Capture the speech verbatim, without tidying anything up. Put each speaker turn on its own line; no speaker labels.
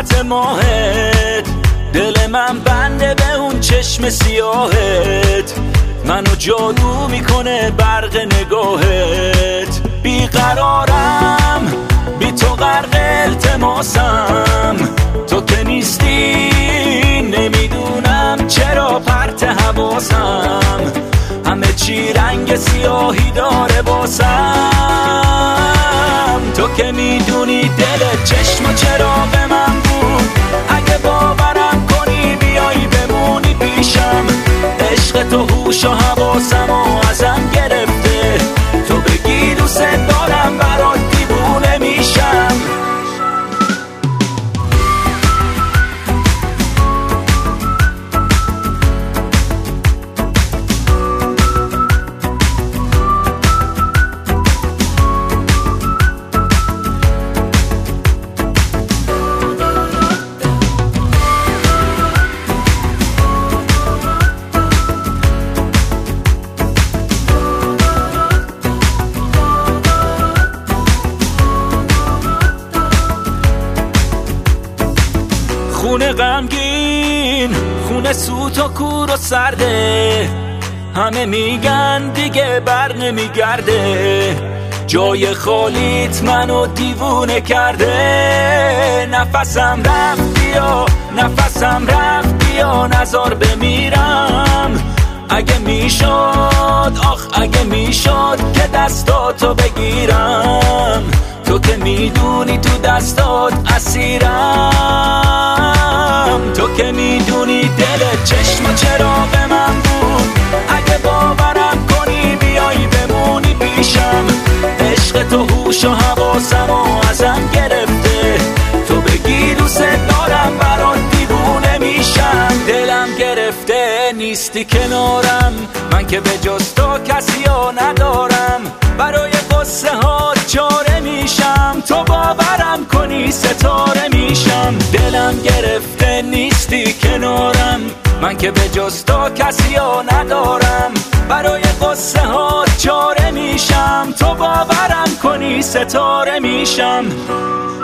صورت ماهت، دل من بنده به اون چشم سیاهت، منو جادو میکنه برق نگاهت. بیقرارم بی تو غرق التماسم، تو که نیستی نمیدونم چرا پرت حواسم، همه چی رنگ سیاهی داره واسم. تو که میدونی دل چشم و چراغ من بود، اگه باورم کنی بیایی بمونی پیشم. عشق تو هوش و حواسم و ازم گرفته، تو بگی دوست دارم برات دیوونه میشم. خونه غمگین، خونه سوت و کور و سرده، همه میگن دیگه بر نمیگرده. جای خالیت منو دیوونه کرده، نفسم رفت بیا، نفسم رفت بیا، نزار بمیرم. اگه میشد، آخ اگه میشد که دستاتو بگیرم، تو که میدونی تو دستات اسیرم. تو که میدونی دل چشم و چراغ من بود، اگه باورم کنی بیایی بمونی پیشم. عشق تو هوش و حواسم و ازم گرفته، تو بگی دوست دارم برات دیوونه میشم. دلم گرفته نیستی کنارم، من که به جز تو کسی ها ندارم. برای قصه ها چاره میشم، تو باورم کنی ستاره میشم. دلم گرفته نیستی کنارم، من که به جز تو کسی ها ندارم. برای قصه ها چاره میشم، تو باورم کنی ستاره میشم.